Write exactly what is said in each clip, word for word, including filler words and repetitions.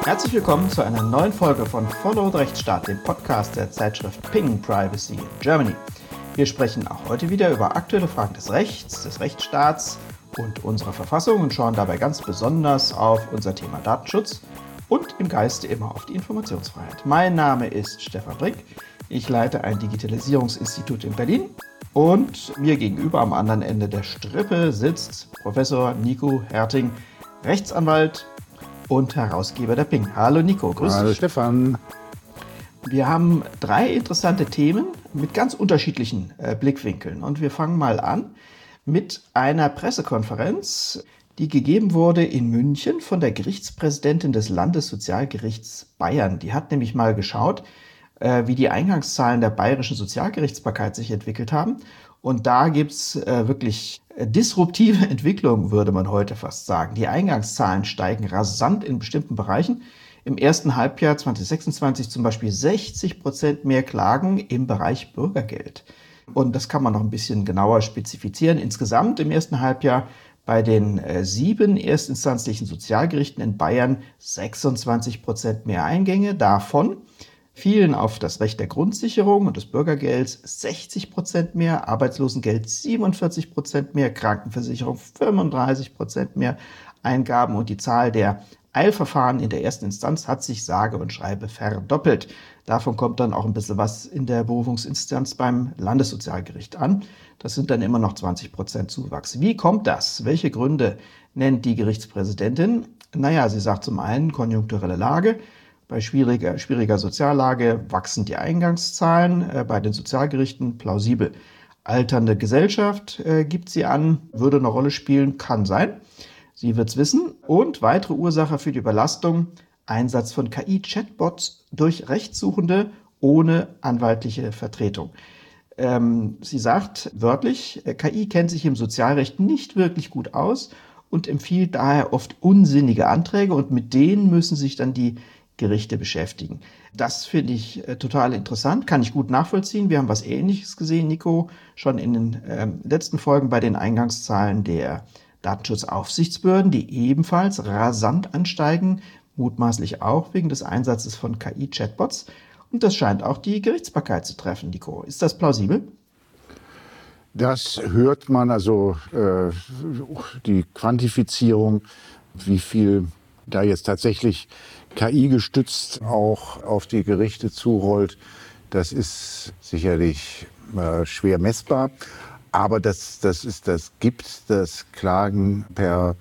Herzlich willkommen zu einer neuen Folge von Follow the Rechtsstaat, dem Podcast der Zeitschrift Ping Privacy in Germany. Wir sprechen auch heute wieder über aktuelle Fragen des Rechts, des Rechtsstaats und unserer Verfassung und schauen dabei ganz besonders auf unser Thema Datenschutz und im Geiste immer auf die Informationsfreiheit. Mein Name ist Stefan Brink, ich leite ein Digitalisierungsinstitut in Berlin und mir gegenüber am anderen Ende der Strippe sitzt Professor Nico Herting, Rechtsanwalt und Herausgeber der Ping. Hallo Nico, grüß dich. Hallo Stefan. Wir haben drei interessante Themen mit ganz unterschiedlichen äh, Blickwinkeln und wir fangen mal an mit einer Pressekonferenz, die gegeben wurde in München von der Gerichtspräsidentin des Landessozialgerichts Bayern. Die hat nämlich mal geschaut, äh, wie die Eingangszahlen der bayerischen Sozialgerichtsbarkeit sich entwickelt haben. Und da gibt's äh, wirklich äh, disruptive Entwicklungen, würde man heute fast sagen. Die Eingangszahlen steigen rasant in bestimmten Bereichen. Im ersten Halbjahr zwanzig sechsundzwanzig zum Beispiel sechzig Prozent mehr Klagen im Bereich Bürgergeld. Und das kann man noch ein bisschen genauer spezifizieren. Insgesamt im ersten Halbjahr bei den äh, sieben erstinstanzlichen Sozialgerichten in Bayern sechsundzwanzig Prozent mehr Eingänge. Davon fielen auf das Recht der Grundsicherung und des Bürgergelds sechzig Prozent mehr, Arbeitslosengeld siebenundvierzig Prozent mehr, Krankenversicherung fünfunddreißig Prozent mehr Eingaben und die Zahl der Eilverfahren in der ersten Instanz hat sich sage und schreibe verdoppelt. Davon kommt dann auch ein bisschen was in der Berufungsinstanz beim Landessozialgericht an. Das sind dann immer noch zwanzig Prozent Zuwachs. Wie kommt das? Welche Gründe nennt die Gerichtspräsidentin? Naja, sie sagt zum einen konjunkturelle Lage. Bei schwieriger, schwieriger Soziallage wachsen die Eingangszahlen, äh, bei den Sozialgerichten plausibel. Alternde Gesellschaft äh, gibt sie an, würde eine Rolle spielen, kann sein. Sie wird's wissen. Und weitere Ursache für die Überlastung, Einsatz von K I-Chatbots durch Rechtssuchende ohne anwaltliche Vertretung. Ähm, sie sagt wörtlich, K I kennt sich im Sozialrecht nicht wirklich gut aus und empfiehlt daher oft unsinnige Anträge und mit denen müssen sich dann die Gerichte beschäftigen. Das finde ich äh, total interessant, kann ich gut nachvollziehen. Wir haben was Ähnliches gesehen, Nico, schon in den äh, letzten Folgen bei den Eingangszahlen der Datenschutzaufsichtsbehörden, die ebenfalls rasant ansteigen, mutmaßlich auch wegen des Einsatzes von K I-Chatbots. Und das scheint auch die Gerichtsbarkeit zu treffen, Nico. Ist das plausibel? Das hört man, also äh, die Quantifizierung, wie viel da jetzt tatsächlich K I gestützt auch auf die Gerichte zurollt, das ist sicherlich äh, schwer messbar. Aber dass das ist, das gibt, dass Klagen per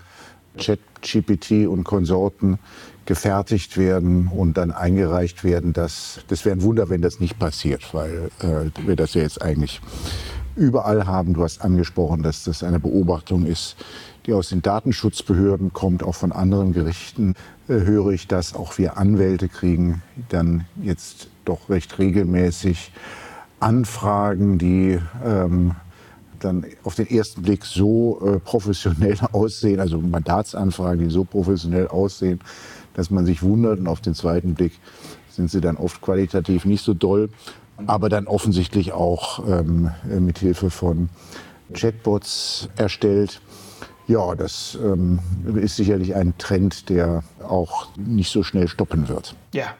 ChatGPT und Konsorten gefertigt werden und dann eingereicht werden, das, das wäre ein Wunder, wenn das nicht passiert, weil äh, wir das ja jetzt eigentlich überall haben. Du hast angesprochen, dass das eine Beobachtung ist, die aus den Datenschutzbehörden kommt, auch von anderen Gerichten äh, höre ich, dass auch wir Anwälte kriegen dann jetzt doch recht regelmäßig Anfragen, die ähm, dann auf den ersten Blick so äh, professionell aussehen, also Mandatsanfragen, die so professionell aussehen, dass man sich wundert, und auf den zweiten Blick sind sie dann oft qualitativ nicht so doll, aber dann offensichtlich auch ähm, mit Hilfe von Chatbots erstellt. Ja, das ähm, ist sicherlich ein Trend, der auch nicht so schnell stoppen wird. Ja.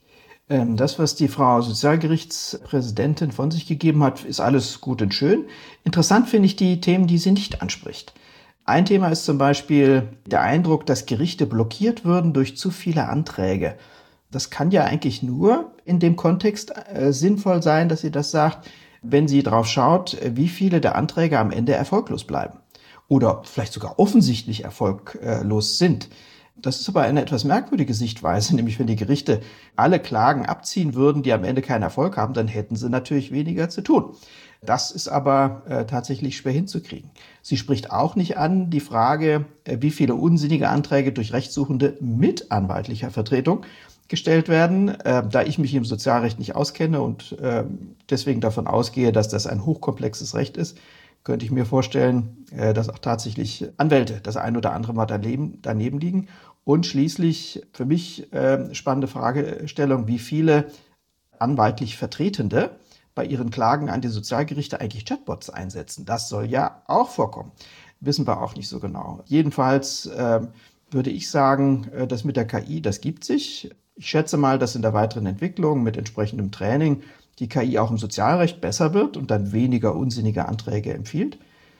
Das, was die Frau Sozialgerichtspräsidentin von sich gegeben hat, ist alles gut und schön. Interessant finde ich die Themen, die sie nicht anspricht. Ein Thema ist zum Beispiel der Eindruck, dass Gerichte blockiert würden durch zu viele Anträge. Das kann ja eigentlich nur in dem Kontext äh, sinnvoll sein, dass sie das sagt, wenn sie drauf schaut, wie viele der Anträge am Ende erfolglos bleiben oder vielleicht sogar offensichtlich erfolglos sind. Das ist aber eine etwas merkwürdige Sichtweise, nämlich wenn die Gerichte alle Klagen abziehen würden, die am Ende keinen Erfolg haben, dann hätten sie natürlich weniger zu tun. Das ist aber äh, tatsächlich schwer hinzukriegen. Sie spricht auch nicht an die Frage, äh, wie viele unsinnige Anträge durch Rechtssuchende mit anwaltlicher Vertretung gestellt werden. Äh, da ich mich im Sozialrecht nicht auskenne und äh, deswegen davon ausgehe, dass das ein hochkomplexes Recht ist, könnte ich mir vorstellen, äh, dass auch tatsächlich Anwälte das ein oder andere Mal daneben, daneben liegen. Und schließlich für mich äh, spannende Fragestellung, wie viele anwaltlich Vertretende bei ihren Klagen an die Sozialgerichte eigentlich Chatbots einsetzen. Das soll ja auch vorkommen. Wissen wir auch nicht so genau. Jedenfalls äh, würde ich sagen, das mit der K I, das gibt sich. Ich schätze mal, dass in der weiteren Entwicklung mit entsprechendem Training die K I auch im Sozialrecht besser wird und dann weniger unsinnige Anträge empfiehlt.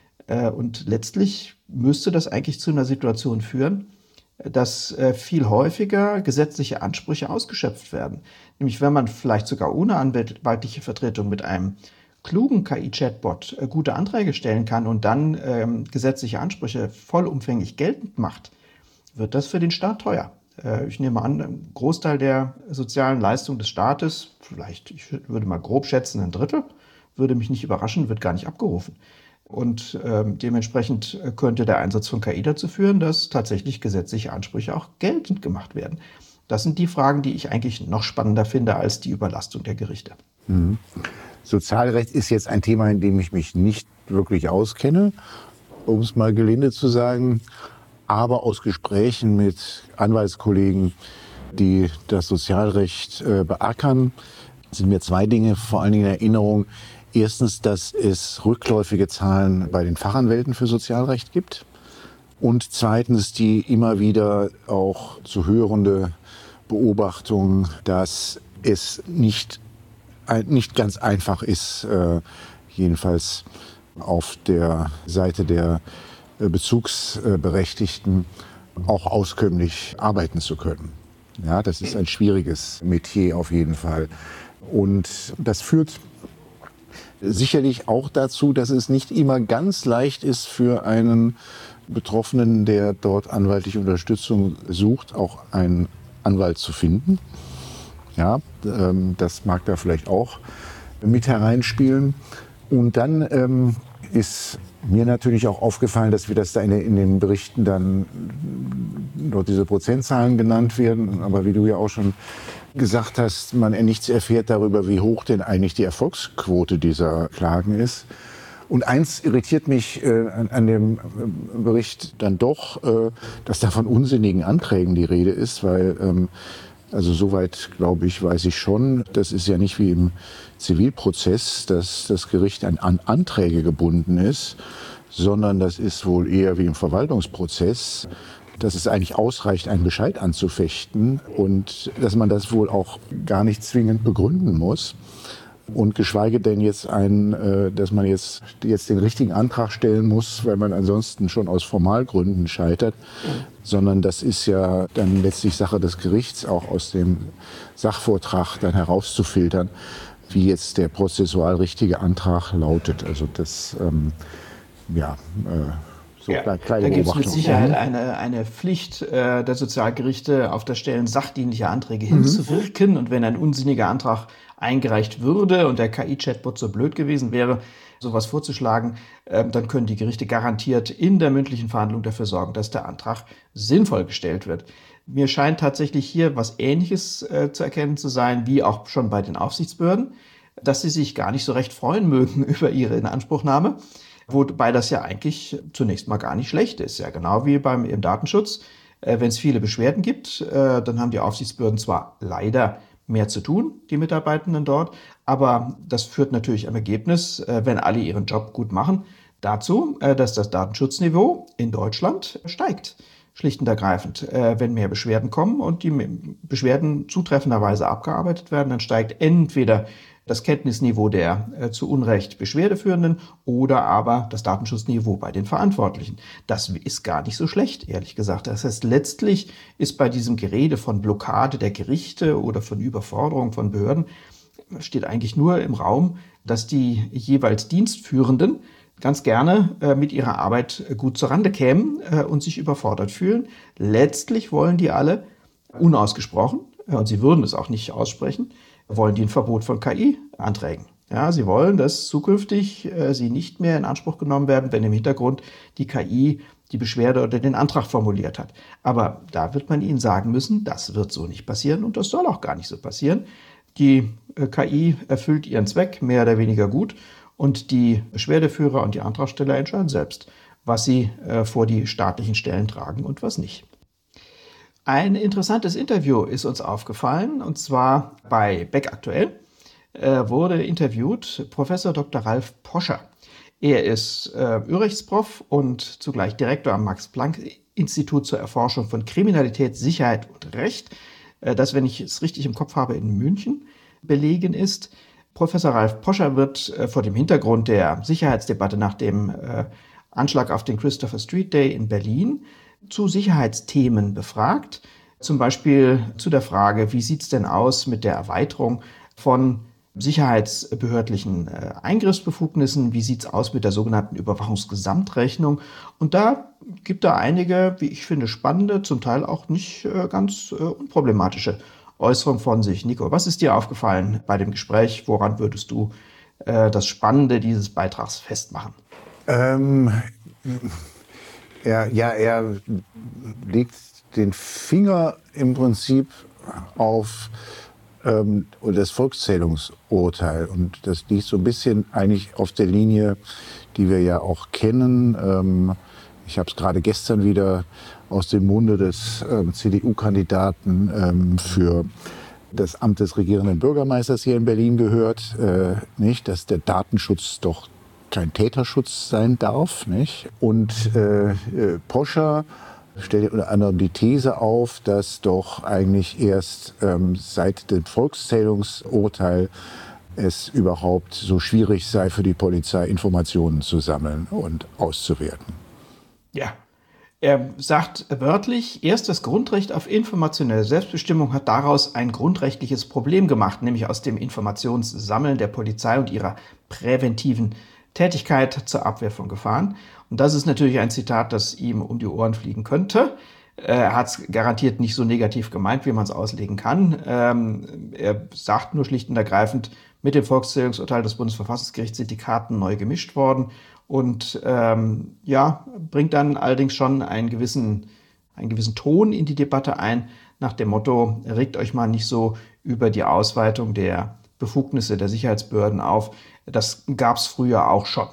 Und letztlich müsste das eigentlich zu einer Situation führen, dass viel häufiger gesetzliche Ansprüche ausgeschöpft werden. Nämlich wenn man vielleicht sogar ohne anwaltliche Vertretung mit einem klugen K I-Chatbot gute Anträge stellen kann und dann ähm, gesetzliche Ansprüche vollumfänglich geltend macht, wird das für den Staat teuer. Äh, ich nehme an, ein Großteil der sozialen Leistung des Staates, vielleicht, ich würde mal grob schätzen, ein Drittel, würde mich nicht überraschen, wird gar nicht abgerufen. Und ähm, dementsprechend könnte der Einsatz von K I dazu führen, dass tatsächlich gesetzliche Ansprüche auch geltend gemacht werden. Das sind die Fragen, die ich eigentlich noch spannender finde als die Überlastung der Gerichte. Mhm. Sozialrecht ist jetzt ein Thema, in dem ich mich nicht wirklich auskenne, um es mal gelinde zu sagen. Aber aus Gesprächen mit Anwaltskollegen, die das Sozialrecht äh, beackern, sind mir zwei Dinge vor allen Dingen in Erinnerung. Erstens, dass es rückläufige Zahlen bei den Fachanwälten für Sozialrecht gibt. Und zweitens, die immer wieder auch zu hörende Beobachtung, dass es nicht, nicht ganz einfach ist, äh, jedenfalls auf der Seite der Bezugsberechtigten auch auskömmlich arbeiten zu können. Ja, das ist ein schwieriges Metier auf jeden Fall. Und das führt sicherlich auch dazu, dass es nicht immer ganz leicht ist für einen Betroffenen, der dort anwaltliche Unterstützung sucht, auch einen Anwalt zu finden. Ja, ähm, das mag da vielleicht auch mit hereinspielen. Und dann ähm, ist mir natürlich auch aufgefallen, dass wir das da in, in den Berichten dann dort diese Prozentzahlen genannt werden. Aber wie du ja auch schon gesagt hast, man nichts erfährt darüber, wie hoch denn eigentlich die Erfolgsquote dieser Klagen ist. Und eins irritiert mich äh, an, an dem Bericht dann doch, äh, dass da von unsinnigen Anträgen die Rede ist, weil ähm, also soweit, glaube ich, weiß ich schon, das ist ja nicht wie im Zivilprozess, dass das Gericht an, an Anträge gebunden ist, sondern das ist wohl eher wie im Verwaltungsprozess, dass es eigentlich ausreicht, einen Bescheid anzufechten und dass man das wohl auch gar nicht zwingend begründen muss. Und geschweige denn jetzt ein, äh, dass man jetzt, jetzt den richtigen Antrag stellen muss, weil man ansonsten schon aus Formalgründen scheitert, sondern das ist ja dann letztlich Sache des Gerichts, auch aus dem Sachvortrag dann herauszufiltern, wie jetzt der prozessual richtige Antrag lautet. Also das, ähm, ja, äh, so ja, kleine da gibt es mit Beobachtung. Sicherheit eine, eine Pflicht äh, der Sozialgerichte, auf das Stellen sachdienlicher Anträge hinzuwirken. Mhm. Und wenn ein unsinniger Antrag eingereicht würde und der K I-Chatbot so blöd gewesen wäre, sowas vorzuschlagen, äh, dann können die Gerichte garantiert in der mündlichen Verhandlung dafür sorgen, dass der Antrag sinnvoll gestellt wird. Mir scheint tatsächlich hier was Ähnliches äh, zu erkennen zu sein, wie auch schon bei den Aufsichtsbehörden, dass sie sich gar nicht so recht freuen mögen über ihre Inanspruchnahme, wobei das ja eigentlich zunächst mal gar nicht schlecht ist. Ja, genau wie beim im Datenschutz. Äh, wenn es viele Beschwerden gibt, äh, dann haben die Aufsichtsbehörden zwar leider mehr zu tun, die Mitarbeitenden dort, aber das führt natürlich am Ergebnis, äh, wenn alle ihren Job gut machen, dazu, äh, dass das Datenschutzniveau in Deutschland steigt. Schlicht und ergreifend. Äh, wenn mehr Beschwerden kommen und die Beschwerden zutreffenderweise abgearbeitet werden, dann steigt entweder das Kenntnisniveau der äh, zu Unrecht Beschwerdeführenden oder aber das Datenschutzniveau bei den Verantwortlichen. Das ist gar nicht so schlecht, ehrlich gesagt. Das heißt, letztlich ist bei diesem Gerede von Blockade der Gerichte oder von Überforderung von Behörden, steht eigentlich nur im Raum, dass die jeweils Dienstführenden ganz gerne äh, mit ihrer Arbeit gut zurande kämen äh, und sich überfordert fühlen. Letztlich wollen die alle unausgesprochen, äh, und sie würden es auch nicht aussprechen, wollen die ein Verbot von K I-Anträgen. Ja, sie wollen, dass zukünftig äh, sie nicht mehr in Anspruch genommen werden, wenn im Hintergrund die K I die Beschwerde oder den Antrag formuliert hat. Aber da wird man ihnen sagen müssen, das wird so nicht passieren und das soll auch gar nicht so passieren. Die äh, K I erfüllt ihren Zweck mehr oder weniger gut und die Beschwerdeführer und die Antragsteller entscheiden selbst, was sie äh, vor die staatlichen Stellen tragen und was nicht. Ein interessantes Interview ist uns aufgefallen, und zwar bei Beck Aktuell äh, wurde interviewt Professor Doktor Ralf Poscher. Er ist äh, Ü-Rechtsprof und zugleich Direktor am Max-Planck-Institut zur Erforschung von Kriminalität, Sicherheit und Recht, äh, das, wenn ich es richtig im Kopf habe, in München belegen ist. Professor Ralf Poscher wird äh, vor dem Hintergrund der Sicherheitsdebatte nach dem äh, Anschlag auf den Christopher Street Day in Berlin zu Sicherheitsthemen befragt. Zum Beispiel zu der Frage, wie sieht es denn aus mit der Erweiterung von sicherheitsbehördlichen äh, Eingriffsbefugnissen, wie sieht es aus mit der sogenannten Überwachungsgesamtrechnung. Und da gibt er einige, wie ich finde, spannende, zum Teil auch nicht äh, ganz äh, unproblematische Äußerungen von sich. Nico, was ist dir aufgefallen bei dem Gespräch? Woran würdest du äh, das Spannende dieses Beitrags festmachen? Ähm, er, ja, er legt den Finger im Prinzip auf ähm, das Volkszählungsurteil. Und das liegt so ein bisschen eigentlich auf der Linie, die wir ja auch kennen. Ähm, ich habe es gerade gestern wieder aus dem Munde des ähm, C D U-Kandidaten ähm, für das Amt des regierenden Bürgermeisters hier in Berlin gehört, äh, nicht, dass der Datenschutz doch kein Täterschutz sein darf, nicht? Und äh, äh, Poscher stellt unter anderem die These auf, dass doch eigentlich erst ähm, seit dem Volkszählungsurteil es überhaupt so schwierig sei für die Polizei, Informationen zu sammeln und auszuwerten. Ja, er sagt wörtlich, erst das Grundrecht auf informationelle Selbstbestimmung hat daraus ein grundrechtliches Problem gemacht, nämlich aus dem Informationssammeln der Polizei und ihrer präventiven Tätigkeit zur Abwehr von Gefahren. Und das ist natürlich ein Zitat, das ihm um die Ohren fliegen könnte. Er hat es garantiert nicht so negativ gemeint, wie man es auslegen kann. Ähm, er sagt nur schlicht und ergreifend, mit dem Volkszählungsurteil des Bundesverfassungsgerichts sind die Karten neu gemischt worden und ähm, ja, bringt dann allerdings schon einen gewissen, einen gewissen Ton in die Debatte ein, nach dem Motto, regt euch mal nicht so über die Ausweitung der Befugnisse der Sicherheitsbehörden auf. Das gab es früher auch schon.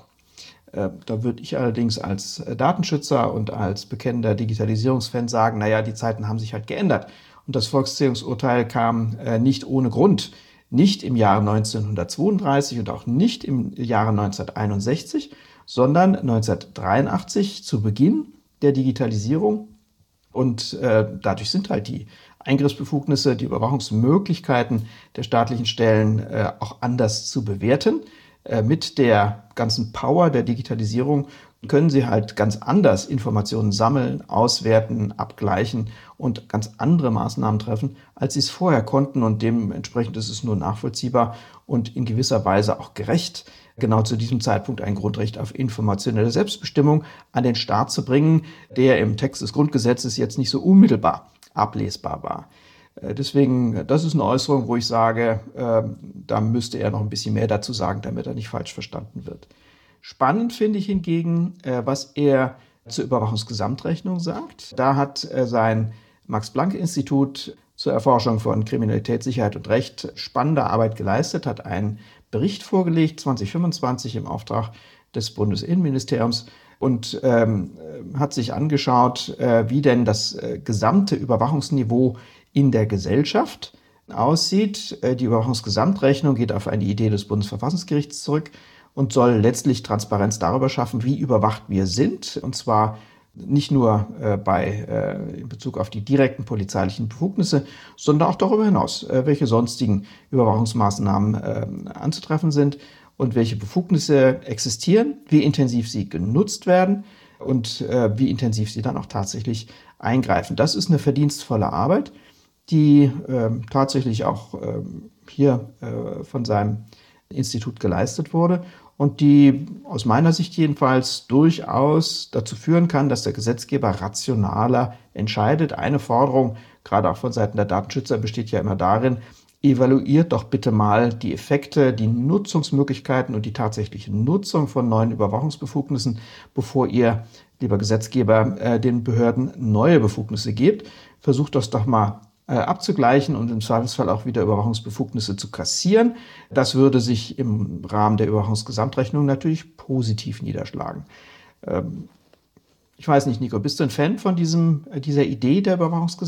Da würde ich allerdings als Datenschützer und als bekennender Digitalisierungsfan sagen, naja, die Zeiten haben sich halt geändert. Und das Volkszählungsurteil kam nicht ohne Grund, nicht im Jahre neunzehnhundertzweiunddreißig und auch nicht im Jahre neunzehnhunderteinundsechzig, sondern neunzehnhundertdreiundachtzig zu Beginn der Digitalisierung. Und äh, dadurch sind halt die Eingriffsbefugnisse, die Überwachungsmöglichkeiten der staatlichen Stellen äh, auch anders zu bewerten. Äh, mit der ganzen Power der Digitalisierung können sie halt ganz anders Informationen sammeln, auswerten, abgleichen und ganz andere Maßnahmen treffen, als sie es vorher konnten. Und dementsprechend ist es nur nachvollziehbar und in gewisser Weise auch gerecht, genau zu diesem Zeitpunkt ein Grundrecht auf informationelle Selbstbestimmung an den Start zu bringen, der im Text des Grundgesetzes jetzt nicht so unmittelbar ablesbar war. Deswegen, das ist eine Äußerung, wo ich sage, äh, da müsste er noch ein bisschen mehr dazu sagen, damit er nicht falsch verstanden wird. Spannend finde ich hingegen, äh, was er zur Überwachungsgesamtrechnung sagt. Da hat äh, sein Max-Planck-Institut zur Erforschung von Kriminalität, Sicherheit und Recht spannende Arbeit geleistet, hat einen Bericht vorgelegt, zwanzig fünfundzwanzig im Auftrag des Bundesinnenministeriums und ähm, hat sich angeschaut, äh, wie denn das äh, gesamte Überwachungsniveau in der Gesellschaft aussieht. Die Überwachungsgesamtrechnung geht auf eine Idee des Bundesverfassungsgerichts zurück und soll letztlich Transparenz darüber schaffen, wie überwacht wir sind. Und zwar nicht nur äh, bei, äh, in Bezug auf die direkten polizeilichen Befugnisse, sondern auch darüber hinaus, äh, welche sonstigen Überwachungsmaßnahmen äh, anzutreffen sind und welche Befugnisse existieren, wie intensiv sie genutzt werden und äh, wie intensiv sie dann auch tatsächlich eingreifen. Das ist eine verdienstvolle Arbeit, die ähm, tatsächlich auch ähm, hier äh, von seinem Institut geleistet wurde und die aus meiner Sicht jedenfalls durchaus dazu führen kann, dass der Gesetzgeber rationaler entscheidet. Eine Forderung, gerade auch von Seiten der Datenschützer, besteht ja immer darin, evaluiert doch bitte mal die Effekte, die Nutzungsmöglichkeiten und die tatsächliche Nutzung von neuen Überwachungsbefugnissen, bevor ihr, lieber Gesetzgeber, äh, den Behörden neue Befugnisse gebt. Versucht das doch mal abzugleichen und im Zweifelsfall auch wieder Überwachungsbefugnisse zu kassieren. Das würde sich im Rahmen der Überwachungsgesamtrechnung natürlich positiv niederschlagen. Ich weiß nicht, Nico, bist du ein Fan von diesem, dieser Idee der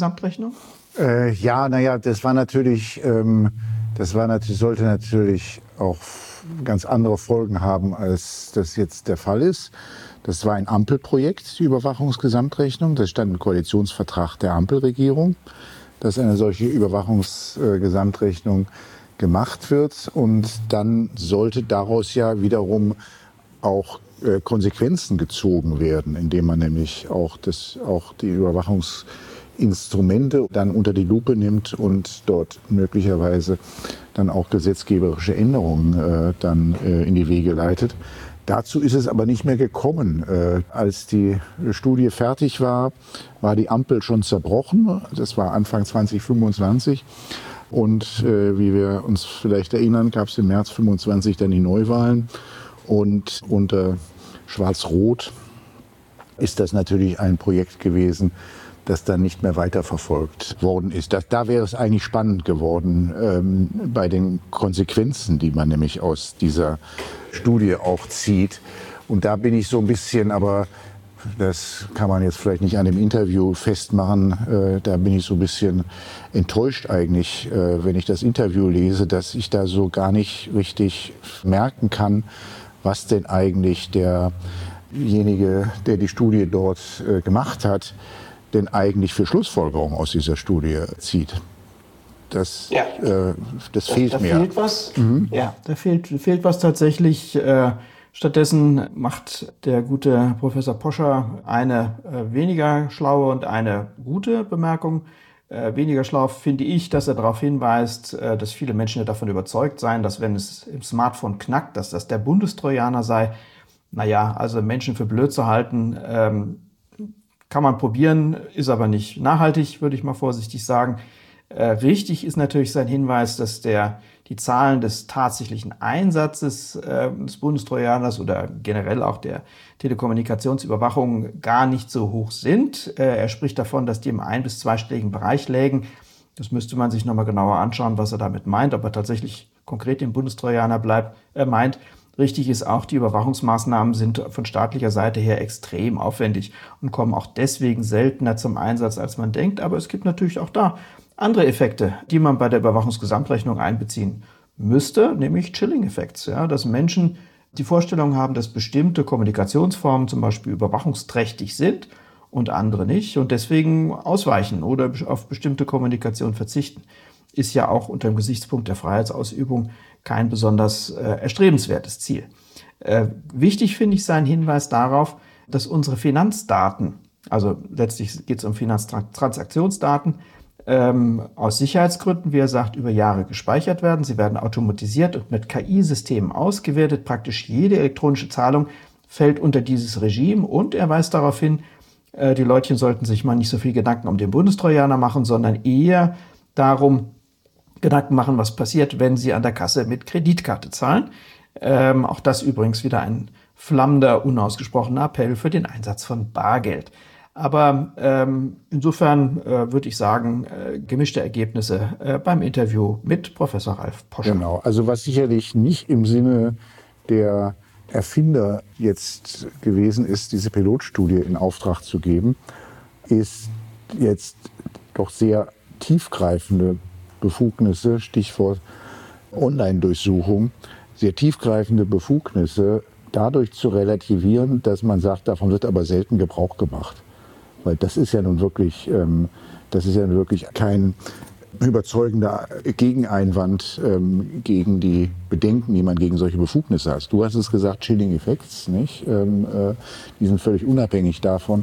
Überwachungsgesamtrechnung? Äh, ja, naja, das war natürlich, ähm, das war natürlich, sollte natürlich auch ganz andere Folgen haben, als das jetzt der Fall ist. Das war ein Ampelprojekt, die Überwachungsgesamtrechnung. Das stand im Koalitionsvertrag der Ampelregierung, dass eine solche Überwachungsgesamtrechnung gemacht wird. Und dann sollte daraus ja wiederum auch äh, Konsequenzen gezogen werden, indem man nämlich auch, das, auch die Überwachungsinstrumente dann unter die Lupe nimmt und dort möglicherweise dann auch gesetzgeberische Änderungen äh, dann äh, in die Wege leitet. Dazu ist es aber nicht mehr gekommen. Äh, als die Studie fertig war, war die Ampel schon zerbrochen. Das war Anfang zwanzig fünfundzwanzig. Und äh, wie wir uns vielleicht erinnern, gab es im März fünfundzwanzig dann die Neuwahlen. Und unter Schwarz-Rot ist das natürlich ein Projekt gewesen, das dann nicht mehr weiterverfolgt worden ist. Das, da wäre es eigentlich spannend geworden ähm, bei den Konsequenzen, die man nämlich aus dieser Studie auch zieht. Und da bin ich so ein bisschen, aber das kann man jetzt vielleicht nicht an dem Interview festmachen, äh, da bin ich so ein bisschen enttäuscht eigentlich, äh, wenn ich das Interview lese, dass ich da so gar nicht richtig merken kann, was denn eigentlich derjenige, der die Studie dort äh, gemacht hat, denn eigentlich für Schlussfolgerungen aus dieser Studie zieht. Das, ja. äh, das fehlt da, da mir. Fehlt was. Mhm. Ja, da fehlt, fehlt was tatsächlich. Äh, stattdessen macht der gute Professor Poscher eine äh, weniger schlaue und eine gute Bemerkung. Äh, weniger schlau finde ich, dass er darauf hinweist, äh, dass viele Menschen ja davon überzeugt seien, dass wenn es im Smartphone knackt, dass das der Bundestrojaner sei. Naja, also Menschen für blöd zu halten, ähm, kann man probieren, ist aber nicht nachhaltig, würde ich mal vorsichtig sagen. Äh, richtig ist natürlich sein Hinweis, dass der, die Zahlen des tatsächlichen Einsatzes äh, des Bundestrojaners oder generell auch der Telekommunikationsüberwachung gar nicht so hoch sind. Äh, er spricht davon, dass die im ein- bis zweistelligen Bereich lägen. Das müsste man sich nochmal genauer anschauen, was er damit meint, ob er tatsächlich konkret den Bundestrojaner bleibt, äh, meint. Richtig ist auch, die Überwachungsmaßnahmen sind von staatlicher Seite her extrem aufwendig und kommen auch deswegen seltener zum Einsatz, als man denkt. Aber es gibt natürlich auch da andere Effekte, die man bei der Überwachungsgesamtrechnung einbeziehen müsste, nämlich Chilling-Effekte. Ja, dass Menschen die Vorstellung haben, dass bestimmte Kommunikationsformen zum Beispiel überwachungsträchtig sind und andere nicht und deswegen ausweichen oder auf bestimmte Kommunikation verzichten. Ist ja auch unter dem Gesichtspunkt der Freiheitsausübung kein besonders äh, erstrebenswertes Ziel. Äh, wichtig finde ich seinen Hinweis darauf, dass unsere Finanzdaten, also letztlich geht es um Finanztransaktionsdaten, ähm, aus Sicherheitsgründen, wie er sagt, über Jahre gespeichert werden. Sie werden automatisiert und mit K I-Systemen ausgewertet. Praktisch jede elektronische Zahlung fällt unter dieses Regime und er weist darauf hin, äh, die Leutchen sollten sich mal nicht so viel Gedanken um den Bundestrojaner machen, sondern eher darum, Gedanken machen, was passiert, wenn Sie an der Kasse mit Kreditkarte zahlen. Ähm, auch das übrigens wieder ein flammender, unausgesprochener Appell für den Einsatz von Bargeld. Aber ähm, insofern äh, würde ich sagen, äh, gemischte Ergebnisse äh, beim Interview mit Professor Ralf Poscher. Genau, also was sicherlich nicht im Sinne der Erfinder jetzt gewesen ist, diese Pilotstudie in Auftrag zu geben, ist jetzt doch sehr tiefgreifende Befugnisse, Stichwort Online-Durchsuchung, sehr tiefgreifende Befugnisse dadurch zu relativieren, dass man sagt, davon wird aber selten Gebrauch gemacht. Weil das ist ja nun wirklich, ähm, das ist ja nun wirklich kein überzeugender Gegeneinwand ähm, gegen die Bedenken, die man gegen solche Befugnisse hat. Du hast es gesagt, Chilling Effects, nicht? Ähm, äh, die sind völlig unabhängig davon,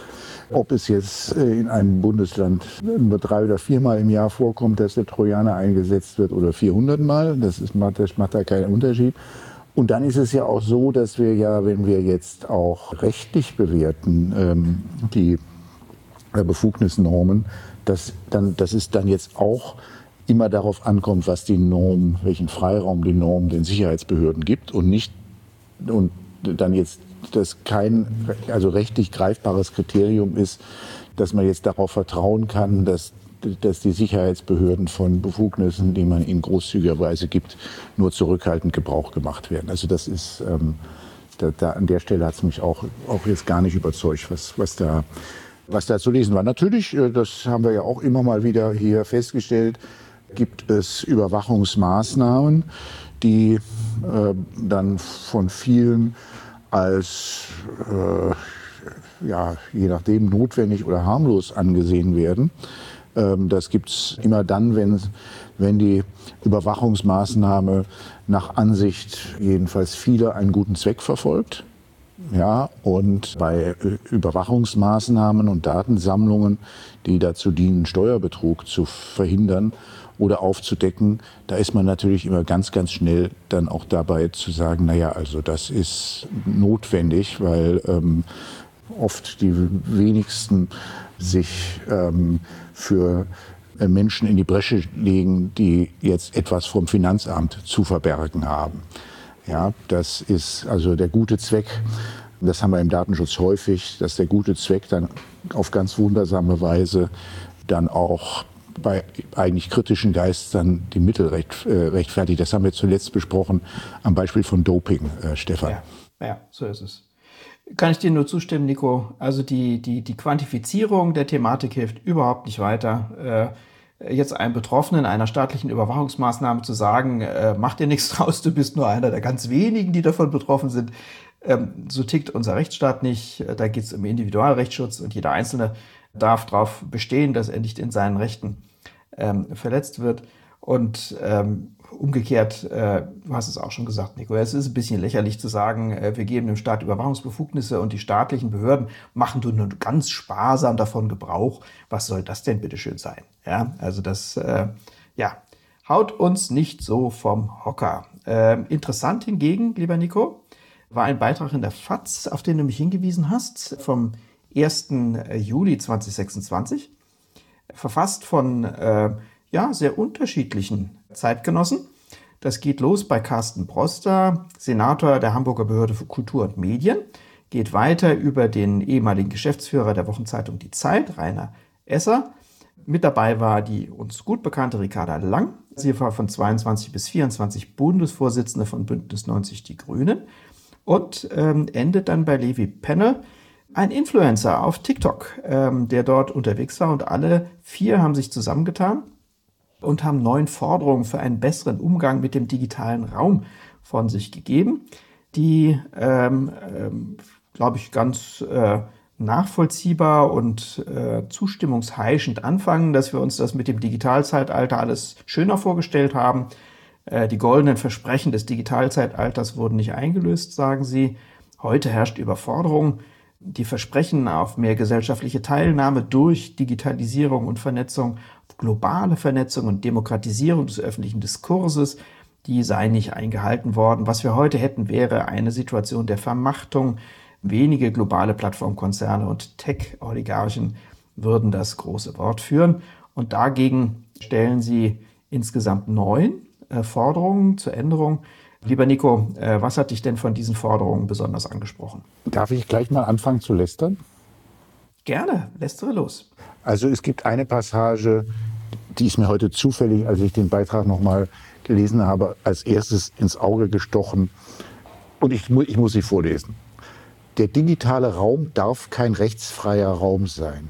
ob es jetzt in einem Bundesland nur drei oder viermal im Jahr vorkommt, dass der Trojaner eingesetzt wird oder vierhundert Mal. Das, ist, das macht da keinen Unterschied. Und dann ist es ja auch so, dass wir ja, wenn wir jetzt auch rechtlich bewerten, ähm, die äh, Befugnisnormen, dass, dann, dass es dann jetzt auch immer darauf ankommt, was die Norm, welchen Freiraum die Norm den Sicherheitsbehörden gibt und nicht und dann jetzt das kein also rechtlich greifbares Kriterium ist, dass man jetzt darauf vertrauen kann, dass, dass die Sicherheitsbehörden von Befugnissen, die man ihnen großzügigerweise gibt, nur zurückhaltend Gebrauch gemacht werden. Also das ist, ähm, da, da an der Stelle hat es mich auch, auch jetzt gar nicht überzeugt, was, was, da, was da zu lesen war. Natürlich, das haben wir ja auch immer mal wieder hier festgestellt, gibt es Überwachungsmaßnahmen, die äh, dann von vielen als äh, ja, je nachdem notwendig oder harmlos angesehen werden. Ähm, das gibt es immer dann, wenn, wenn die Überwachungsmaßnahme nach Ansicht jedenfalls vieler einen guten Zweck verfolgt. Ja, und bei Überwachungsmaßnahmen und Datensammlungen, die dazu dienen, Steuerbetrug zu verhindern oder aufzudecken, da ist man natürlich immer ganz, ganz schnell dann auch dabei zu sagen, naja, also das ist notwendig, weil ähm, oft die wenigsten sich ähm, für Menschen in die Bresche legen, die jetzt etwas vom Finanzamt zu verbergen haben. Ja, das ist also der gute Zweck. Das haben wir im Datenschutz häufig, dass der gute Zweck dann auf ganz wundersame Weise dann auch bei eigentlich kritischen Geistern die Mittel recht, äh, rechtfertigt. Das haben wir zuletzt besprochen am Beispiel von Doping, äh, Stefan. Ja, ja, so ist es. Kann ich dir nur zustimmen, Nico. Also die, die, die Quantifizierung der Thematik hilft überhaupt nicht weiter. Äh, jetzt einem Betroffenen einer staatlichen Überwachungsmaßnahme zu sagen, äh, mach dir nichts draus, du bist nur einer der ganz wenigen, die davon betroffen sind. Ähm, so tickt unser Rechtsstaat nicht. Da geht es um Individualrechtsschutz und jeder Einzelne darf darauf bestehen, dass er nicht in seinen Rechten ähm, verletzt wird. Und ähm, umgekehrt, äh, du hast es auch schon gesagt, Nico, es ist ein bisschen lächerlich zu sagen, äh, wir geben dem Staat Überwachungsbefugnisse und die staatlichen Behörden machen nur ganz sparsam davon Gebrauch. Was soll das denn bitte schön sein? Ja, also das, äh, ja, haut uns nicht so vom Hocker. Äh, interessant hingegen, lieber Nico, war ein Beitrag in der F A Z, auf den du mich hingewiesen hast, vom ersten Juli zweitausendsechsundzwanzig, verfasst von äh, ja, sehr unterschiedlichen Zeitgenossen. Das geht los bei Carsten Broster, Senator der Hamburger Behörde für Kultur und Medien, geht weiter über den ehemaligen Geschäftsführer der Wochenzeitung Die Zeit, Rainer Esser. Mit dabei war die uns gut bekannte Ricarda Lang. Sie war von zweiundzwanzig bis vierundzwanzig Bundesvorsitzende von Bündnis neunzig Die Grünen und ähm, endet dann bei Levi Penne, ein Influencer auf TikTok, ähm, der dort unterwegs war, und alle vier haben sich zusammengetan und haben neun Forderungen für einen besseren Umgang mit dem digitalen Raum von sich gegeben, die, ähm, ähm, glaube ich, ganz äh, nachvollziehbar und äh, zustimmungsheischend anfangen, dass wir uns das mit dem Digitalzeitalter alles schöner vorgestellt haben. Äh, die goldenen Versprechen des Digitalzeitalters wurden nicht eingelöst, sagen sie. Heute herrscht Überforderung. Die Versprechen auf mehr gesellschaftliche Teilnahme durch Digitalisierung und Vernetzung, globale Vernetzung und Demokratisierung des öffentlichen Diskurses, die seien nicht eingehalten worden. Was wir heute hätten, wäre eine Situation der Vermachtung. Wenige globale Plattformkonzerne und Tech-Oligarchen würden das große Wort führen. Und dagegen stellen sie insgesamt neun äh, Forderungen zur Änderung. Lieber Nico, äh, was hat dich denn von diesen Forderungen besonders angesprochen? Darf ich gleich mal anfangen zu lästern? Gerne, lästere los. Also es gibt eine Passage, die ist mir heute zufällig, als ich den Beitrag noch mal gelesen habe, als erstes ins Auge gestochen. Und ich, ich muss sie vorlesen. Der digitale Raum darf kein rechtsfreier Raum sein.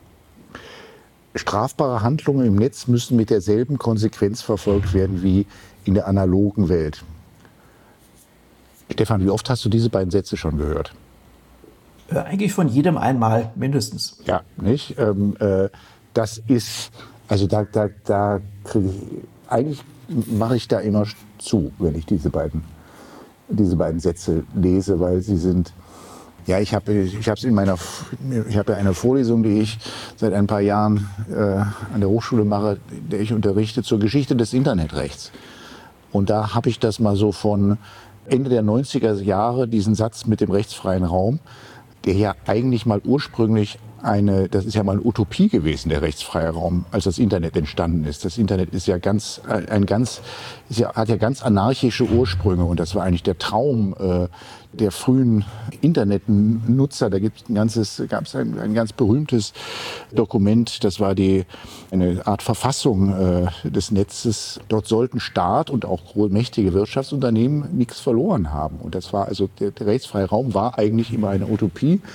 Strafbare Handlungen im Netz müssen mit derselben Konsequenz verfolgt werden wie in der analogen Welt. Stefan, wie oft hast du diese beiden Sätze schon gehört? Äh, eigentlich von jedem einmal mindestens. Ja, nicht? Ähm, äh, das ist, also da, da, da kriege ich, eigentlich mache ich da immer zu, wenn ich diese beiden, diese beiden Sätze lese, weil sie sind, ja, ich habe ich habe es in meiner, ich habe ja eine Vorlesung, die ich seit ein paar Jahren äh, an der Hochschule mache, der ich unterrichte zur Geschichte des Internetrechts. Und da habe ich das mal so von Ende der neunziger Jahre, diesen Satz mit dem rechtsfreien Raum, der ja eigentlich mal ursprünglich eine, das ist ja mal eine Utopie gewesen, der rechtsfreie Raum, als das Internet entstanden ist. Das Internet ist ja ganz, ein ganz, ist ja, hat ja ganz anarchische Ursprünge, und das war eigentlich der Traum äh, der frühen Internetnutzer. Da gibt es ein ganzes, gab es ein, ein ganz berühmtes Dokument, das war die, eine Art Verfassung äh, des Netzes. Dort sollten Staat und auch mächtige Wirtschaftsunternehmen nichts verloren haben. Und das war also, der, der rechtsfreie Raum war eigentlich immer eine Utopie.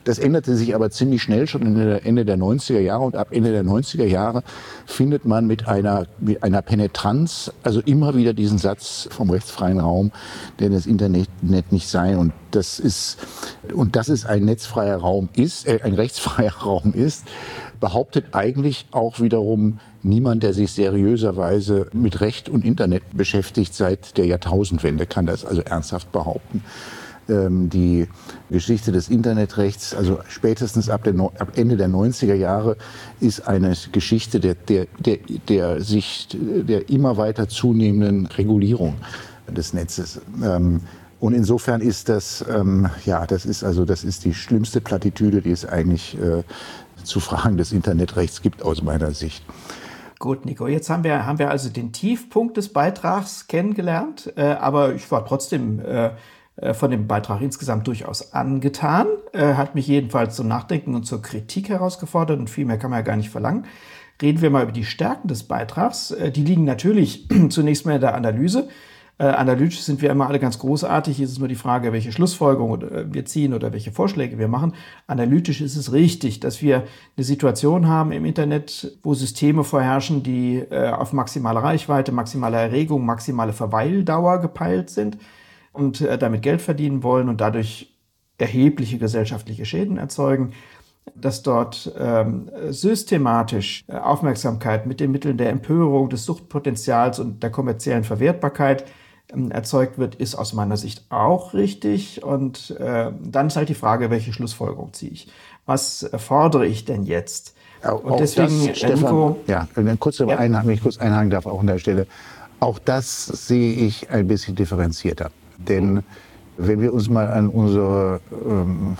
Das änderte sich aber ziemlich schnell, schon Ende der neunziger Jahre. Und ab Ende der neunziger Jahre findet man mit einer, mit einer Penetranz, also immer wieder diesen Satz vom rechtsfreien Raum, der das Internet nicht sei. Und das ist, und dass es ein netzfreier Raum ist, äh, ein rechtsfreier Raum ist, behauptet eigentlich auch wiederum niemand, der sich seriöserweise mit Recht und Internet beschäftigt seit der Jahrtausendwende, kann das also ernsthaft behaupten. Ähm, die Geschichte des Internetrechts, also spätestens ab, der, ab Ende der neunziger Jahre, ist eine Geschichte der, der, der, der sich der immer weiter zunehmenden Regulierung des Netzes. Ähm, und insofern ist das, ähm, ja, das ist also, das ist die schlimmste Plattitüde, die es eigentlich äh, zu Fragen des Internetrechts gibt, aus meiner Sicht. Gut, Nico, jetzt haben wir, haben wir also den Tiefpunkt des Beitrags kennengelernt, äh, aber ich war trotzdem äh, von dem Beitrag insgesamt durchaus angetan, äh, hat mich jedenfalls zum Nachdenken und zur Kritik herausgefordert und viel mehr kann man ja gar nicht verlangen. Reden wir mal über die Stärken des Beitrags. Äh, die liegen natürlich zunächst mal in der Analyse. Äh, analytisch sind wir immer alle ganz großartig. Hier ist es nur die Frage, welche Schlussfolgerungen wir ziehen oder welche Vorschläge wir machen. Analytisch ist es richtig, dass wir eine Situation haben im Internet, wo Systeme vorherrschen, die äh, auf maximale Reichweite, maximale Erregung, maximale Verweildauer gepeilt sind und äh, damit Geld verdienen wollen und dadurch erhebliche gesellschaftliche Schäden erzeugen, dass dort ähm, systematisch äh, Aufmerksamkeit mit den Mitteln der Empörung, des Suchtpotenzials und der kommerziellen Verwertbarkeit ähm, erzeugt wird, ist aus meiner Sicht auch richtig. Und äh, dann ist halt die Frage, welche Schlussfolgerung ziehe ich? Was äh, fordere ich denn jetzt? Auch, und deswegen, das, Stefan, Nico, ja, kurz, ja. Einhaken, wenn ich kurz einhaken darf, auch an der Stelle. Auch das sehe ich ein bisschen differenzierter. Denn wenn wir uns mal an unsere ähm,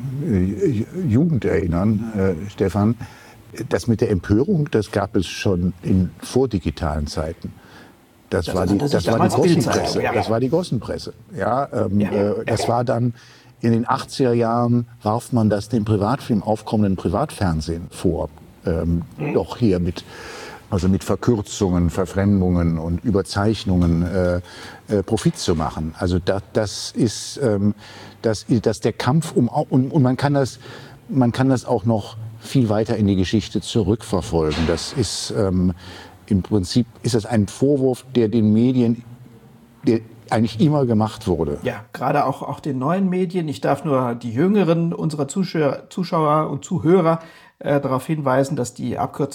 Jugend erinnern, äh, Stefan, das mit der Empörung, das gab es schon in vordigitalen Zeiten. Das, das war die, das, das war die Gossenpresse. Ja. Das war die Gossenpresse. Ja, ähm, ja. Äh, das war dann in den achtziger Jahren, warf man das dem Privatfilm aufkommenden Privatfernsehen vor. Ähm, mhm. Doch hier mit also mit Verkürzungen, Verfremdungen und Überzeichnungen äh, äh, Profit zu machen. Also da, das ist, ähm, das, das der Kampf um und, und man kann das, man kann das auch noch viel weiter in die Geschichte zurückverfolgen. Das ist ähm, im Prinzip ist das ein Vorwurf, der den Medien, der eigentlich immer gemacht wurde. Ja, gerade auch, auch den neuen Medien. Ich darf nur die Jüngeren unserer Zuschauer, Zuschauer und Zuhörer äh, darauf hinweisen, dass die Abkürzung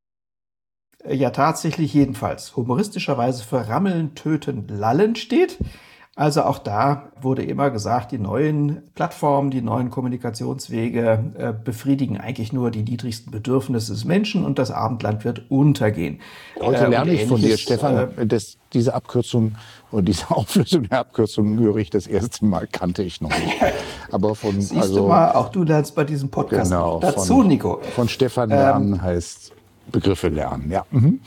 ja tatsächlich jedenfalls humoristischerweise für Rammeln, Töten, Lallen steht. Also auch da wurde immer gesagt, die neuen Plattformen, die neuen Kommunikationswege äh, befriedigen eigentlich nur die niedrigsten Bedürfnisse des Menschen und das Abendland wird untergehen. Heute äh, lerne ich von dir, Stefan, äh, dass diese Abkürzung und diese Auflösung der Abkürzung höre ich das erste Mal, kannte ich noch nicht. Aber von, Siehst also, du mal, auch du lernst bei diesem Podcast genau, dazu, von, Nico. Von Stefan lernen ähm, heißt Begriffe lernen, ja. Mhm.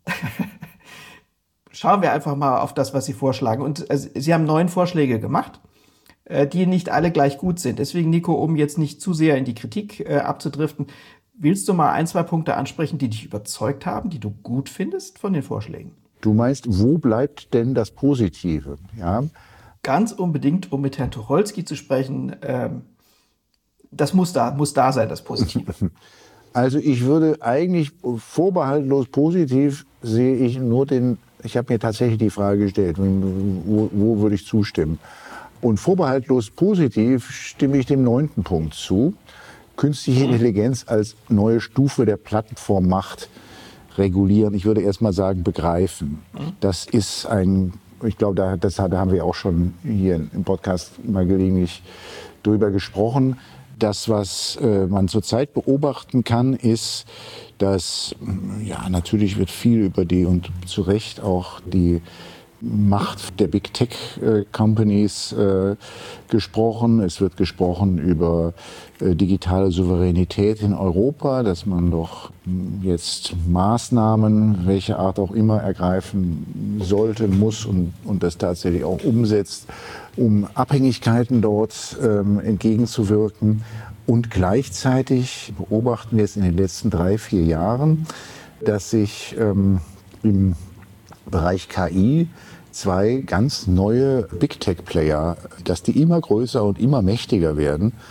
Schauen wir einfach mal auf das, was Sie vorschlagen. Und äh, Sie haben neun Vorschläge gemacht, äh, die nicht alle gleich gut sind. Deswegen, Nico, um jetzt nicht zu sehr in die Kritik äh, abzudriften, willst du mal ein, zwei Punkte ansprechen, die dich überzeugt haben, die du gut findest von den Vorschlägen? Du meinst, wo bleibt denn das Positive? Ja? Ganz unbedingt, um mit Herrn Tucholsky zu sprechen, ähm, das muss da, muss da sein, das Positive. Also ich würde eigentlich vorbehaltlos positiv sehe ich nur den, ich habe mir tatsächlich die Frage gestellt, wo, wo würde ich zustimmen? Und vorbehaltlos positiv stimme ich dem neunten Punkt zu. Künstliche Intelligenz als neue Stufe der Plattformmacht regulieren. Ich würde erst mal sagen, begreifen. Das ist ein, ich glaube, da, das, da haben wir auch schon hier im Podcast mal gelegentlich drüber gesprochen. Das, was äh, man zurzeit beobachten kann, ist, dass, ja, natürlich wird viel über die und zu Recht auch die Macht der Big Tech äh, Companies äh, gesprochen. Es wird gesprochen über äh, digitale Souveränität in Europa, dass man doch jetzt Maßnahmen, welche Art auch immer, ergreifen sollte, muss und, und das tatsächlich auch umsetzt, um Abhängigkeiten dort ähm, entgegenzuwirken. Und gleichzeitig beobachten wir es in den letzten drei, vier Jahren, dass sich ähm, im Bereich K I zwei ganz neue Big Tech Player, dass die immer größer und immer mächtiger werden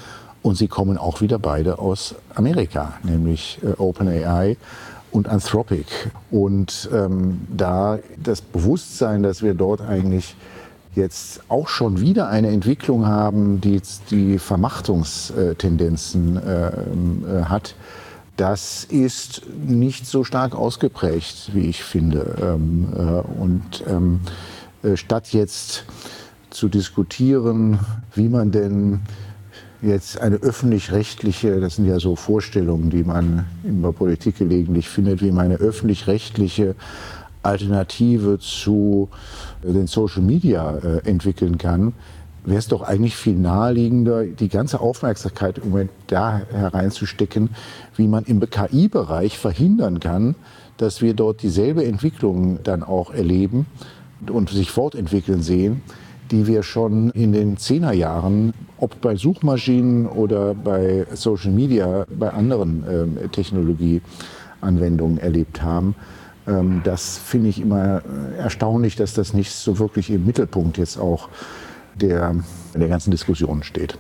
Und sie kommen auch wieder beide aus Amerika, nämlich äh, OpenAI und Anthropic. Und ähm, da das Bewusstsein, dass wir dort eigentlich jetzt auch schon wieder eine Entwicklung haben, die die Vermachtungstendenzen äh, äh, hat, das ist nicht so stark ausgeprägt, wie ich finde. Ähm, äh, und ähm, äh, statt jetzt zu diskutieren, wie man denn jetzt eine öffentlich-rechtliche, das sind ja so Vorstellungen, die man in der Politik gelegentlich findet, wie man eine öffentlich-rechtliche Alternative zu den Social Media äh, entwickeln kann, wäre es doch eigentlich viel naheliegender, die ganze Aufmerksamkeit im Moment da hereinzustecken, wie man im K I-Bereich verhindern kann, dass wir dort dieselbe Entwicklung dann auch erleben und sich fortentwickeln sehen, die wir schon in den Zehnerjahren, ob bei Suchmaschinen oder bei Social Media, bei anderen ähm, Technologieanwendungen erlebt haben. Ähm, das finde ich immer erstaunlich, dass das nicht so wirklich im Mittelpunkt jetzt auch der, der ganzen Diskussion steht.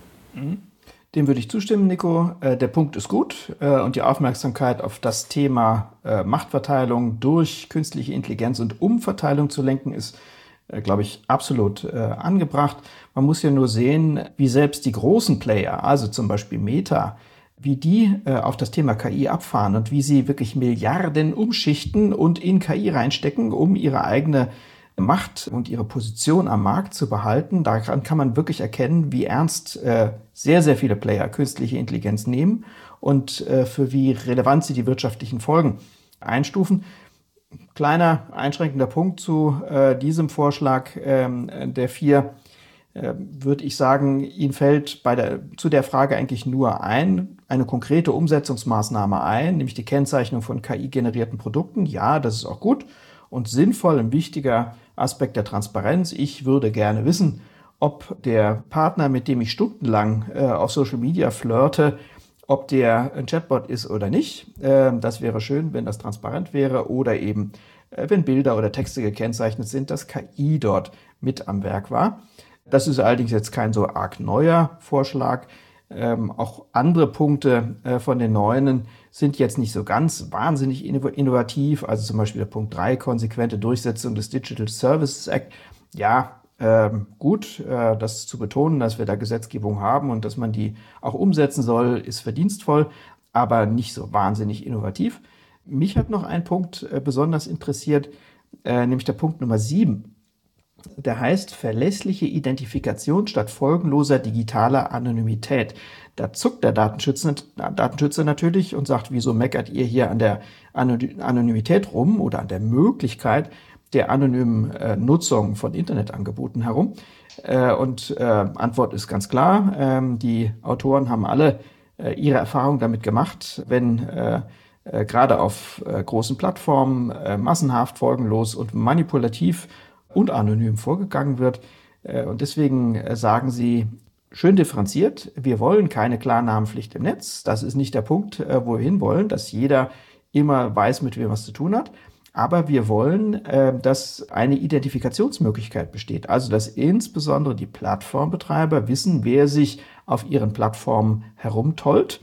Dem würde ich zustimmen, Nico. Äh, der Punkt ist gut äh, und die Aufmerksamkeit auf das Thema äh, Machtverteilung durch künstliche Intelligenz und Umverteilung zu lenken ist, äh, glaube ich, absolut äh, angebracht. Man muss ja nur sehen, wie selbst die großen Player, also zum Beispiel Meta, wie die äh, auf das Thema K I abfahren und wie sie wirklich Milliarden umschichten und in K I reinstecken, um ihre eigene Macht und ihre Position am Markt zu behalten. Daran kann man wirklich erkennen, wie ernst äh, sehr, sehr viele Player künstliche Intelligenz nehmen und äh, für wie relevant sie die wirtschaftlichen Folgen einstufen. Kleiner einschränkender Punkt zu äh, diesem Vorschlag ähm, der vier, äh, würde ich sagen, Ihnen fällt bei der, zu der Frage eigentlich nur ein, eine konkrete Umsetzungsmaßnahme ein, nämlich die Kennzeichnung von K I-generierten Produkten. Ja, das ist auch gut und sinnvoll, ein wichtiger Aspekt der Transparenz. Ich würde gerne wissen, ob der Partner, mit dem ich stundenlang äh, auf Social Media flirte, ob der ein Chatbot ist oder nicht. Äh, das wäre schön, wenn das transparent wäre oder eben, äh, wenn Bilder oder Texte gekennzeichnet sind, dass K I dort mit am Werk war. Das ist allerdings jetzt kein so arg neuer Vorschlag. Ähm, auch andere Punkte äh, von den Neuen sind jetzt nicht so ganz wahnsinnig innovativ. Also zum Beispiel der Punkt drei, konsequente Durchsetzung des Digital Services Act. Ja, ähm, gut, äh, das zu betonen, dass wir da Gesetzgebung haben und dass man die auch umsetzen soll, ist verdienstvoll, aber nicht so wahnsinnig innovativ. Mich hat noch ein Punkt äh, besonders interessiert, äh, nämlich der Punkt Nummer sieben. Der heißt verlässliche Identifikation statt folgenloser digitaler Anonymität. Da zuckt der Datenschützer, Datenschützer natürlich und sagt, wieso meckert ihr hier an der Anonymität rum oder an der Möglichkeit der anonymen äh, Nutzung von Internetangeboten herum? Äh, und äh, Antwort ist ganz klar, ähm, die Autoren haben alle äh, ihre Erfahrung damit gemacht, wenn äh, äh, gerade auf äh, großen Plattformen äh, massenhaft, folgenlos und manipulativ und anonym vorgegangen wird. Und deswegen sagen sie schön differenziert, wir wollen keine Klarnamenpflicht im Netz. Das ist nicht der Punkt, wo wir hinwollen, dass jeder immer weiß, mit wem er es zu tun hat. Aber wir wollen, dass eine Identifikationsmöglichkeit besteht. Also, dass insbesondere die Plattformbetreiber wissen, wer sich auf ihren Plattformen herumtollt.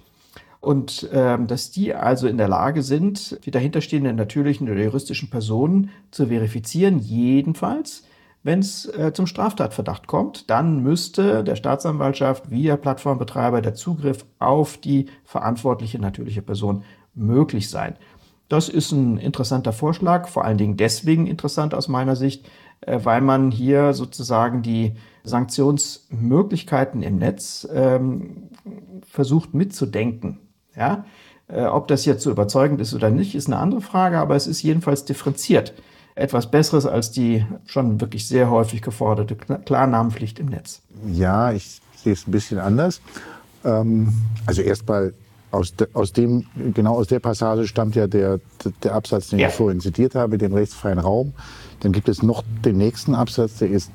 Und ähm, dass die also in der Lage sind, die dahinterstehenden natürlichen oder juristischen Personen zu verifizieren, jedenfalls, wenn es äh, zum Straftatverdacht kommt, dann müsste der Staatsanwaltschaft via Plattformbetreiber der Zugriff auf die verantwortliche natürliche Person möglich sein. Das ist ein interessanter Vorschlag, vor allen Dingen deswegen interessant aus meiner Sicht, äh, weil man hier sozusagen die Sanktionsmöglichkeiten im Netz ähm, versucht mitzudenken. Ja, äh, ob das jetzt so überzeugend ist oder nicht, ist eine andere Frage, aber es ist jedenfalls differenziert. Etwas Besseres als die schon wirklich sehr häufig geforderte Klarnamenpflicht im Netz. Ja, ich sehe es ein bisschen anders. Ähm, also erstmal aus, de, aus dem, genau aus der Passage stammt ja der, der Absatz, den ja. ich vorhin zitiert habe, mit dem rechtsfreien Raum. Dann gibt es noch den nächsten Absatz, der ist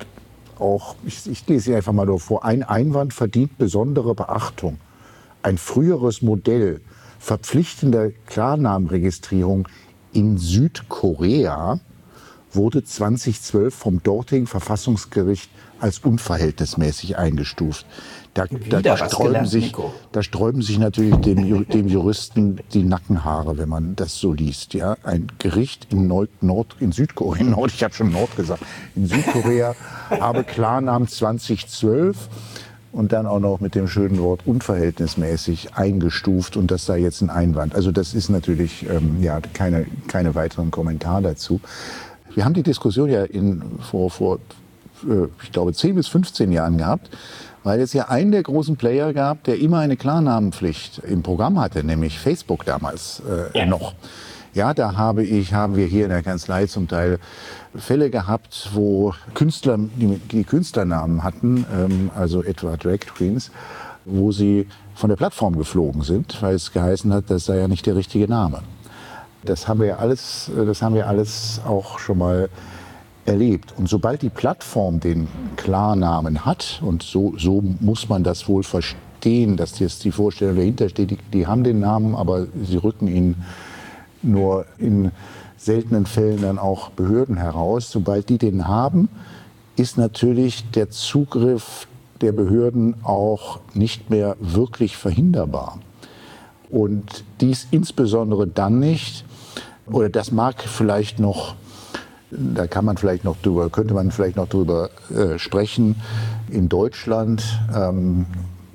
auch, ich, ich lese ihn einfach mal nur vor, ein Einwand verdient besondere Beachtung. Ein früheres Modell verpflichtender Klarnamenregistrierung in Südkorea wurde zweitausendzwölf vom dortigen Verfassungsgericht als unverhältnismäßig eingestuft. Da, da, da, sträuben gelernt, sich, da sträuben sich natürlich dem, dem Juristen die Nackenhaare, wenn man das so liest. Ja? Ein Gericht in, Nord, Nord, in Südkorea, Nord, ich habe schon Nord gesagt, in Südkorea habe Klarnamen zwanzig zwölf und dann auch noch mit dem schönen Wort unverhältnismäßig eingestuft und das sei jetzt ein Einwand. Also das ist natürlich ähm, ja, keine, keine weiteren Kommentare dazu. Wir haben die Diskussion ja in, vor, vor äh, ich glaube, zehn bis fünfzehn Jahren gehabt, weil es ja einen der großen Player gab, der immer eine Klarnamenpflicht im Programm hatte, nämlich Facebook damals äh, ja. noch. Ja, da habe ich, haben wir hier in der Kanzlei zum Teil Fälle gehabt, wo Künstler, die, die Künstlernamen hatten, ähm, also etwa Drag Queens, wo sie von der Plattform geflogen sind, weil es geheißen hat, das sei ja nicht der richtige Name. Das haben wir ja alles, das haben wir alles auch schon mal erlebt. Und sobald die Plattform den Klarnamen hat, und so, so muss man das wohl verstehen, dass jetzt die Vorstellung dahinter steht, die, die haben den Namen, aber sie rücken ihn nur in seltenen Fällen dann auch Behörden heraus. Sobald die den haben, ist natürlich der Zugriff der Behörden auch nicht mehr wirklich verhinderbar. Und dies insbesondere dann nicht, oder das mag vielleicht noch, da kann man vielleicht noch drüber, könnte man vielleicht noch drüber äh, sprechen, in Deutschland ähm,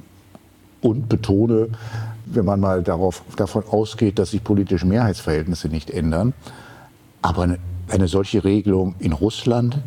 und betone, wenn man mal darauf, davon ausgeht, dass sich politische Mehrheitsverhältnisse nicht ändern, aber eine, eine solche Regelung in Russland,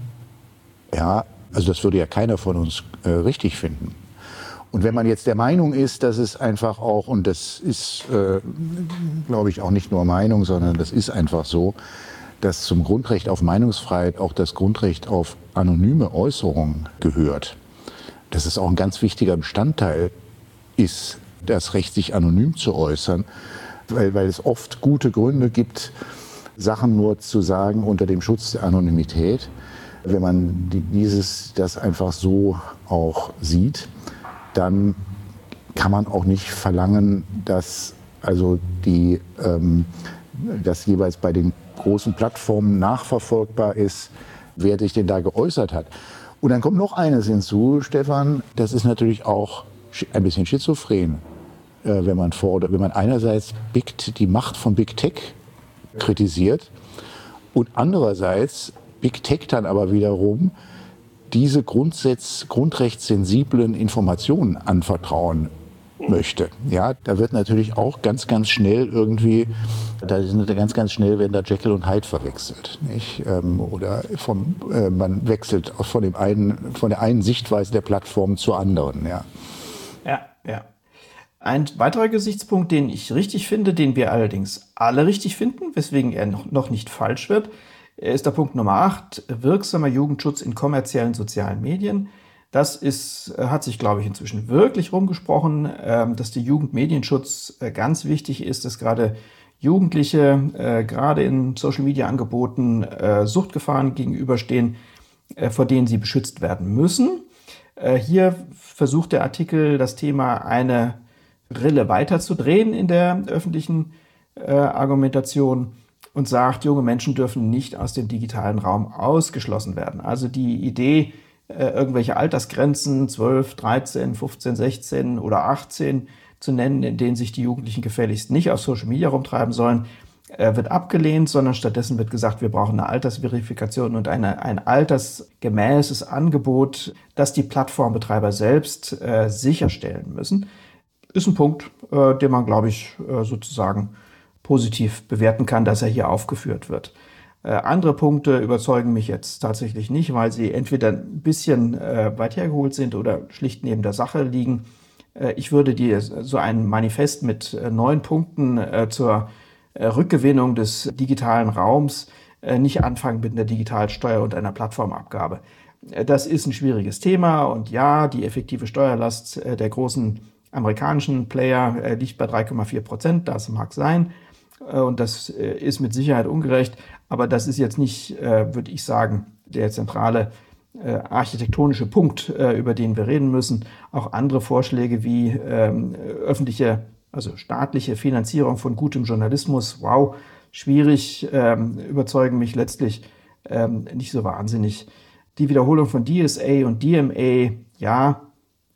ja, also das würde ja keiner von uns äh, richtig finden. Und wenn man jetzt der Meinung ist, dass es einfach auch, und das ist, äh, glaube ich, auch nicht nur Meinung, sondern das ist einfach so, dass zum Grundrecht auf Meinungsfreiheit auch das Grundrecht auf anonyme Äußerung gehört. Dass es auch ein ganz wichtiger Bestandteil ist, das Recht, sich anonym zu äußern, weil, weil es oft gute Gründe gibt, Sachen nur zu sagen unter dem Schutz der Anonymität. Wenn man dieses, das einfach so auch sieht, dann kann man auch nicht verlangen, dass also die, ähm, das jeweils bei den großen Plattformen nachverfolgbar ist, wer sich denn da geäußert hat. Und dann kommt noch eines hinzu, Stefan, das ist natürlich auch ein bisschen schizophren, äh, wenn man fordert, wenn man einerseits Big, die Macht von Big Tech kritisiert und andererseits Big Tech dann aber wiederum diese Grundsatz, grundrechtssensiblen Informationen anvertrauen möchte. Ja, da wird natürlich auch ganz, ganz schnell irgendwie, da sind ganz, ganz schnell werden da Jekyll und Hyde verwechselt, nicht? Ähm, oder vom, äh, man wechselt von dem einen, von der einen Sichtweise der Plattform zur anderen. Ja, ja. ja. Ein weiterer Gesichtspunkt, den ich richtig finde, den wir allerdings alle richtig finden, weswegen er noch, noch nicht falsch wird, ist der Punkt Nummer acht, wirksamer Jugendschutz in kommerziellen sozialen Medien. Das ist, hat sich, glaube ich, inzwischen wirklich rumgesprochen, dass der Jugendmedienschutz ganz wichtig ist, dass gerade Jugendliche, gerade in Social-Media-Angeboten, Suchtgefahren gegenüberstehen, vor denen sie beschützt werden müssen. Hier versucht der Artikel, das Thema eine Rille weiterzudrehen in der öffentlichen Argumentation und sagt, junge Menschen dürfen nicht aus dem digitalen Raum ausgeschlossen werden. Also die Idee, irgendwelche Altersgrenzen, zwölf, dreizehn, fünfzehn, sechzehn oder achtzehn zu nennen, in denen sich die Jugendlichen gefälligst nicht auf Social Media rumtreiben sollen, wird abgelehnt, sondern stattdessen wird gesagt, wir brauchen eine Altersverifikation und eine, ein altersgemäßes Angebot, das die Plattformbetreiber selbst äh, sicherstellen müssen. Ist ein Punkt, äh, den man, glaube ich, äh, sozusagen positiv bewerten kann, dass er hier aufgeführt wird. Äh, andere Punkte überzeugen mich jetzt tatsächlich nicht, weil sie entweder ein bisschen äh, weit hergeholt sind oder schlicht neben der Sache liegen. Äh, ich würde dir so ein Manifest mit äh, neun Punkten äh, zur äh, Rückgewinnung des digitalen Raums äh, nicht anfangen mit einer Digitalsteuer und einer Plattformabgabe. Äh, das ist ein schwieriges Thema und ja, die effektive Steuerlast äh, der großen amerikanischen Player äh, liegt bei drei Komma vier Prozent, das mag sein. Und das ist mit Sicherheit ungerecht, aber das ist jetzt nicht, würde ich sagen, der zentrale architektonische Punkt, über den wir reden müssen. Auch andere Vorschläge wie öffentliche, also staatliche Finanzierung von gutem Journalismus, wow, schwierig, überzeugen mich letztlich nicht so wahnsinnig. Die Wiederholung von D S A und D M A, ja,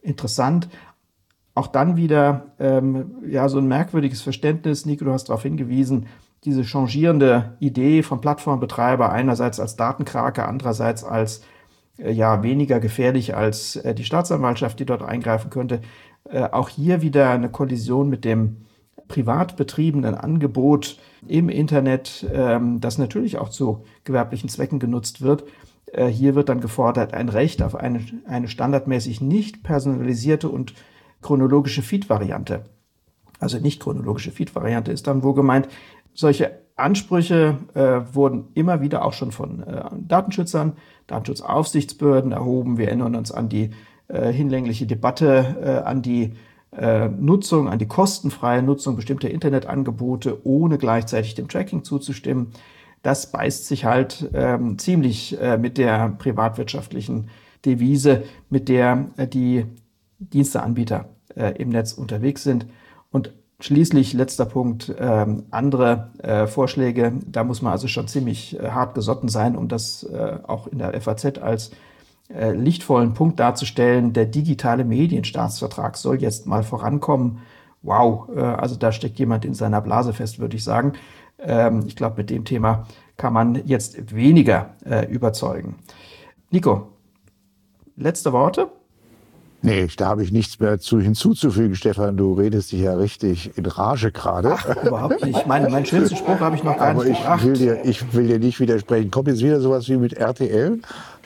interessant. Auch dann wieder ähm, ja, so ein merkwürdiges Verständnis. Nico, du hast darauf hingewiesen, diese changierende Idee vom Plattformbetreiber, einerseits als Datenkrake, andererseits als äh, ja, weniger gefährlich als äh, die Staatsanwaltschaft, die dort eingreifen könnte. Äh, auch hier wieder eine Kollision mit dem privat betriebenen Angebot im Internet, ähm, das natürlich auch zu gewerblichen Zwecken genutzt wird. Äh, hier wird dann gefordert, ein Recht auf eine, eine standardmäßig nicht personalisierte und chronologische Feed-Variante. Also nicht chronologische Feed-Variante ist dann wohl gemeint. Solche Ansprüche äh, wurden immer wieder auch schon von äh, Datenschützern, Datenschutzaufsichtsbehörden erhoben. Wir erinnern uns an die äh, hinlängliche Debatte, äh, an die äh, Nutzung, an die kostenfreie Nutzung bestimmter Internetangebote, ohne gleichzeitig dem Tracking zuzustimmen. Das beißt sich halt ähm, ziemlich äh, mit der privatwirtschaftlichen Devise, mit der äh, die Diensteanbieter äh, im Netz unterwegs sind. Und schließlich, letzter Punkt, ähm, andere äh, Vorschläge. Da muss man also schon ziemlich äh, hart gesotten sein, um das äh, auch in der F A Z als äh, lichtvollen Punkt darzustellen. Der digitale Medienstaatsvertrag soll jetzt mal vorankommen. Wow, äh, also da steckt jemand in seiner Blase fest, würde ich sagen. Ähm, ich glaube, mit dem Thema kann man jetzt weniger äh, überzeugen. Nico, letzte Worte? Nee, da habe ich nichts mehr zu hinzuzufügen, Stefan. Du redest dich ja richtig in Rage gerade. Ach, überhaupt nicht. Mein, meinen schönsten Spruch habe ich noch gar Aber nicht ich gebracht. will dir, ich will dir nicht widersprechen. Kommt jetzt wieder sowas wie mit R T L?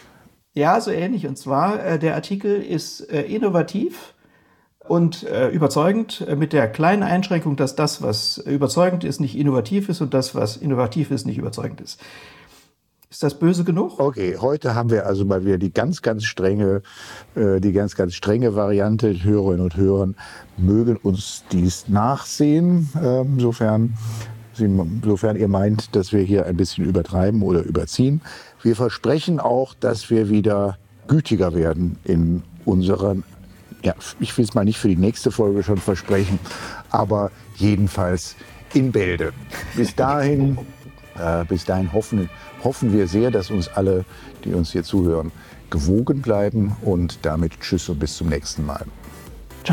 Ja, so ähnlich. Und zwar, äh, der Artikel ist äh, innovativ und äh, überzeugend, äh, mit der kleinen Einschränkung, dass das, was überzeugend ist, nicht innovativ ist und das, was innovativ ist, nicht überzeugend ist. Ist das böse genug? Okay, heute haben wir also mal wieder die ganz, ganz strenge, äh, die ganz, ganz strenge Variante. Hörerinnen und Hörer mögen uns dies nachsehen, äh, sofern, Sie, sofern ihr meint, dass wir hier ein bisschen übertreiben oder überziehen. Wir versprechen auch, dass wir wieder gütiger werden in unseren, ja, ich will es mal nicht für die nächste Folge schon versprechen, aber jedenfalls in Bälde. Bis dahin, äh, bis dahin hoffen hoffen wir sehr, dass uns alle, die uns hier zuhören, gewogen bleiben und damit tschüss und bis zum nächsten Mal. Ciao.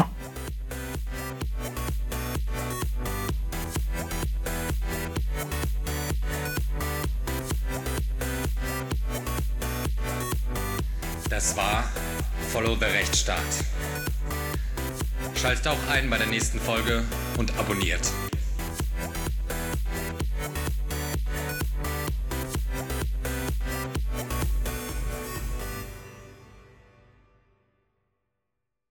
Das war Follow the Rechtsstaat. Schaltet auch ein bei der nächsten Folge und abonniert.